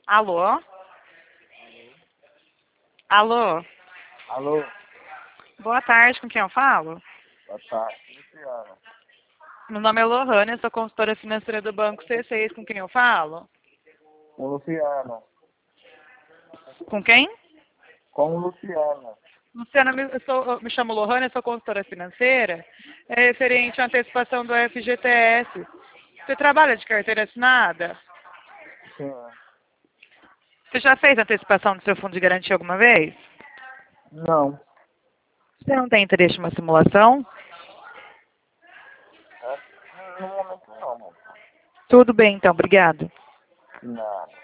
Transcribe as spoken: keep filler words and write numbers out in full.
Alô? Alô? Alô, Boa tarde, com quem eu falo? boa tarde, Luciana. Meu nome é Lohane, eu sou consultora financeira do Banco C seis, com quem eu falo? Com Luciana. Com quem? Com Luciana. Luciana, me- eu, sou, eu me chamo Lohane, eu sou consultora financeira, é referente à antecipação do F G T S. Você trabalha de carteira assinada? Sim. Você já fez antecipação do seu fundo de garantia alguma vez? Não. Você não tem interesse em uma simulação? É, no momento não, mano. Tudo bem, então, obrigado. Nada.